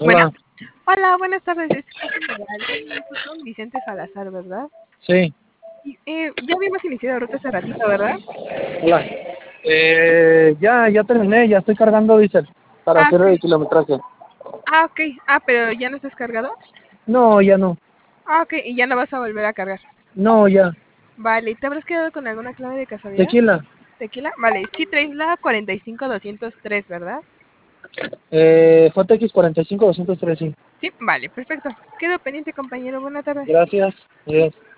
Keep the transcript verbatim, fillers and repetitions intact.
Bueno, Hola, hola, buenas tardes. Es Casa General. Tengo con Vicente Salazar, ¿verdad? sí, Y, eh, ya habíamos iniciado ruta hace ratito, ¿verdad? hola. Eh, ya, ya terminé, ya estoy cargando diésel para Ah, hacer ok. el kilometraje. Ah, ok. Ah, pero ya no estás cargado. No, ya no. Ah, ok. Y ya no vas a volver a cargar. No, ya. Vale. ¿Te habrás quedado con alguna clave de casualidad? Tequila. ¿Tequila? Vale. Sí traes la cuarenta y cinco doscientos tres, ¿verdad? Eh, J X cuarenta y cinco doscientos tres, sí. Sí, vale. Perfecto. Quedo pendiente, compañero. Buena tarde. Gracias. Adiós.